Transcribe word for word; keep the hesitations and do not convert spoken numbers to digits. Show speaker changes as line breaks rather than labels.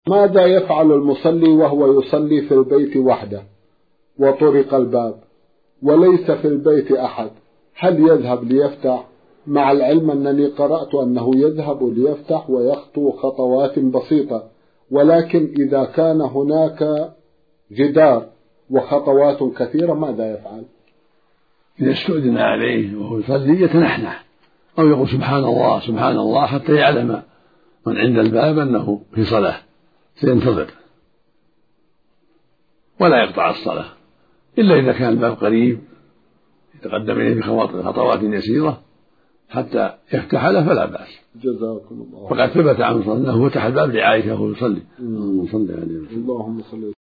ماذا يفعل المصلي وهو يصلي في البيت وحده وطرق الباب وليس في البيت أحد؟ هل يذهب ليفتح؟ مع العلم أنني قرأت أنه يذهب ليفتح ويخطو خطوات بسيطة، ولكن إذا كان هناك جدار وخطوات كثيرة ماذا يفعل؟
إذا استؤذن عليه وهو يصلي يتنحنح أو يقول سبحان الله سبحان الله حتى يعلم من عند الباب أنه في صلاة، سينتظر ولا يقطع الصلاة إلا إذا كان الباب قريب يتقدم إليه بخطوات يسيرة حتى يفتح له فلا بأس.
جزاكم الله.
فقد ثبت عنه أنه فتح الباب لعائشة وهو يصلي.
اللهم صل عليه وسلم.